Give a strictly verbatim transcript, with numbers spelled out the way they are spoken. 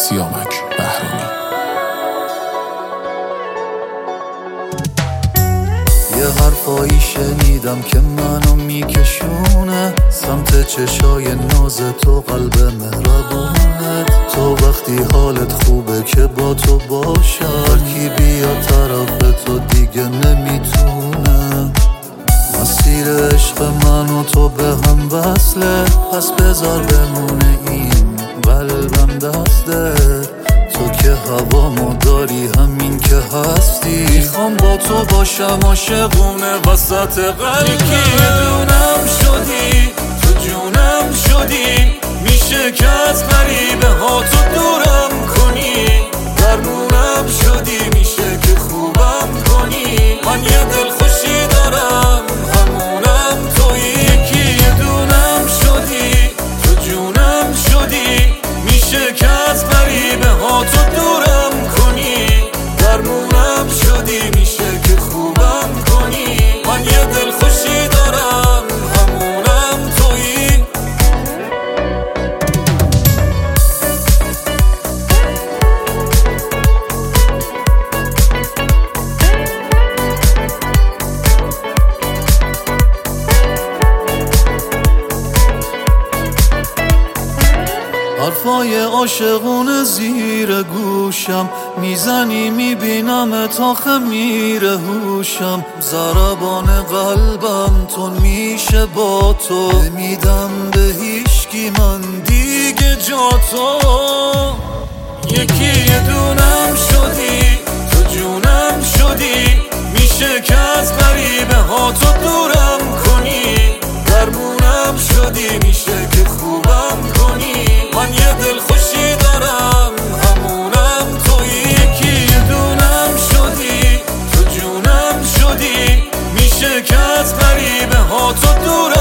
سیامک بهرامی. یه حرفایی شنیدم که منو میکشونه سمت چشای ناز تو، قلب مهربونه تو. وقتی حالت خوبه که با تو باشم، کی بیا طرف تو دیگه نمیتونه. مسیر عشق من و تو به هم وصله، پس بذار بمونه این قلبم دسته. تو که هوامو داری همین که هستی، میخوام با تو باشم عاشقونه وسط قلبم. یکی دونم شدی تو جونم شدی، میشه که از غریبه ها تو دورم کنی. درمونم شدی میشه که خوبم کنی. من یه دل خوشی دارم همونم تویی. یکی دونم شدی تو جونم شدی، میشه که از غریبه ها تو دورم کنی. درمونم شدی میشه که خوبم کنی. من یه دل خوشی دارم همونم تویی. حرفای عاشقونه زیر گوشم میزنی، میبینم تا خمیر هوشم. ضربان قلبم تون میشه با تو، نمیدم به هیچکی من دیگه جا تو. یکی دونم شدی تو جونم شدی، میشه که از غریبه ها تو دورم کنی. درمونم شدی میشه که خوبم کنی. من یه دل خوشی دارم همونم تویی. یکی دونم شدی تو جونم شدی، میشه که از غریبه ها تو دورم